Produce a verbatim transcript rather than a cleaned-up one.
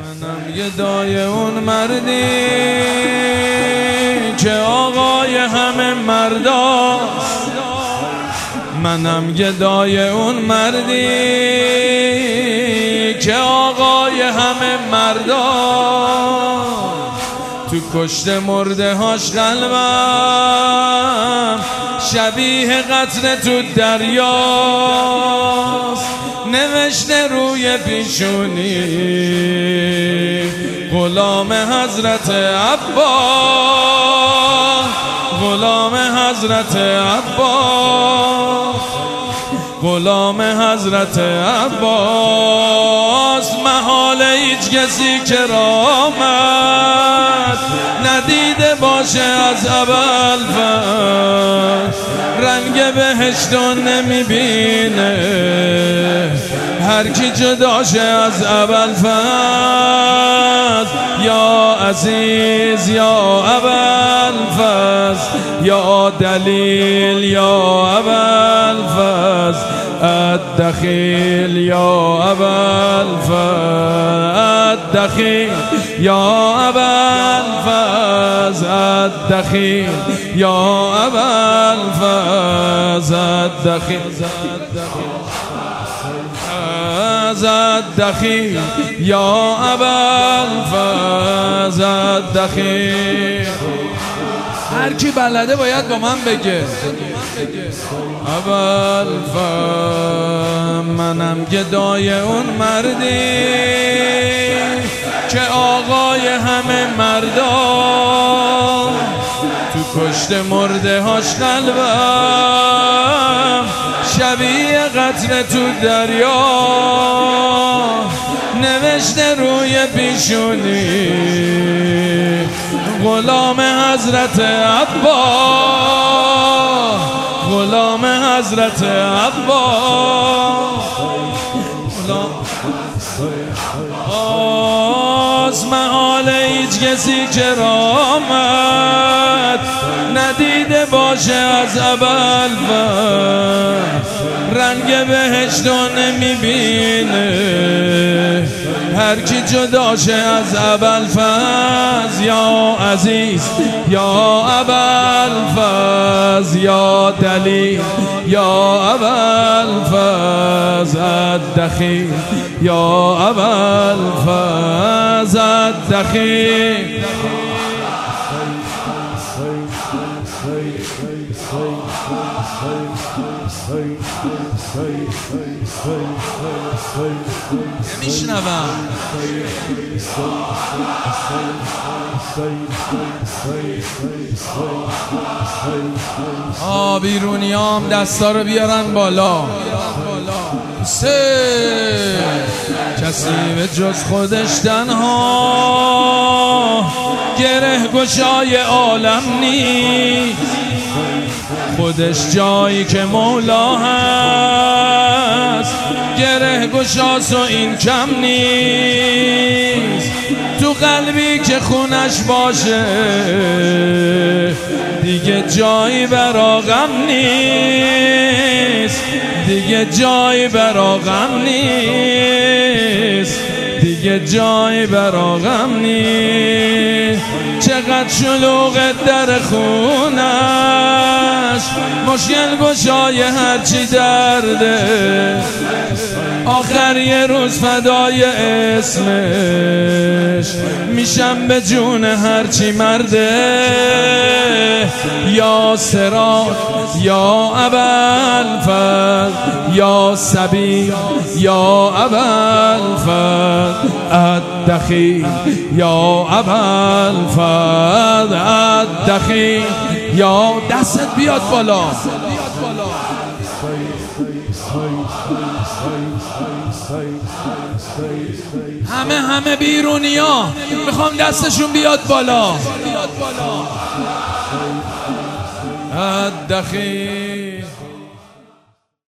منم گدای اون مردی که آقای همه مرداست. منم گدای اون مردی که آقای همه مرداست. تو کشت مرده هاش قلبم شبیه قطره تو دریاست. نوشته روی پیشونی غلام حضرت عباس، غلام حضرت عباس، غلام حضرت عباس. محال هیچ کسی کرامت ندیده باشه از اول فصل. رنگ بهشتو نمیبینه هر کی جداشه از اول فصل. یا عزیز یا اول فصل، یا دلیل یا اول فصل، الدخیل یا اول فصل، الدخیل یا اول فصل، الدخیل یا اول فصل، الدخیل الدخیل یا اول فصل، الدخیل. هر کی بلده باید با من بگه اول فصل. منم گدای اون مردی که آقای همه مردان. تو کشت مرده هاش قلبم شبیه قطره تو دریا. نوشته روی پیشونی غلام حضرت عباس، غلام حضرت عباس. آز محال هیچ کسی کرامت ندیده باشه از اول فصل. رنگ بهشتو نمیبینه هر کی جداشه از اول فصل. یا عزیز یا اول فصل، یا دلیل یا اول فصل، الدخیل یا اول فصل، الدخیل. میشنوم آ بیرونیام دستا رو بیارن بالا. سه کسی به جز خودش تنها گره گشای عالم نیست. خودش جایی که مولا هست گره گشاس و این کم نیست. تو قلبی که خونش باشه دیگه جایی برا غم نیست، دیگه جایی برا غم نیست، دیگه جایی برا غم نیست. چقدر شلوغ در خونش مشکل گشای هرچی درده. آخر یه روز فدای اسمش میشم به جون هرچی مرده. یا صراط یا اول فصل، یا سبیل یا اول فصل، الدخیل یا اول فصل، الدخیل یا. دستت بیاد بالا. همه همه بیرونی ها میخوام دستشون بیاد بالا. الدخیل